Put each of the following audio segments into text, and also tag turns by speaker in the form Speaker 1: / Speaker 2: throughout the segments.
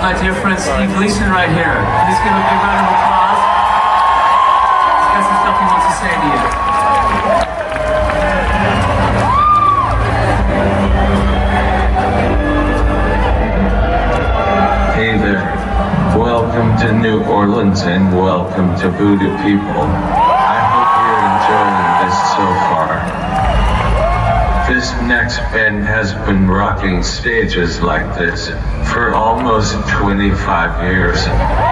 Speaker 1: my dear friend Steve Gleason right here. Please give a big round of applause. He's got some stuff he wants to say to you.
Speaker 2: Hey there. Welcome to New Orleans and welcome to Voodoo People. I hope you're enjoying this so far. This next band has been rocking stages like this for almost 25 years.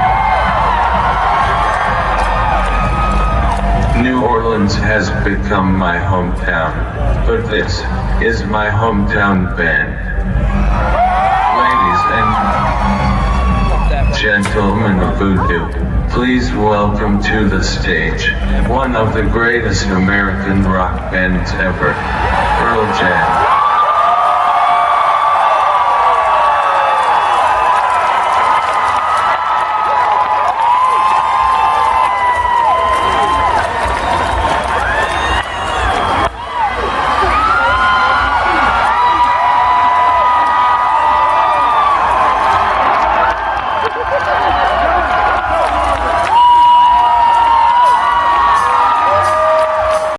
Speaker 2: New Orleans has become my hometown, but this is my hometown band. Ladies and gentlemen of Voodoo, please welcome to the stage one of the greatest American rock bands ever, Pearl Jam.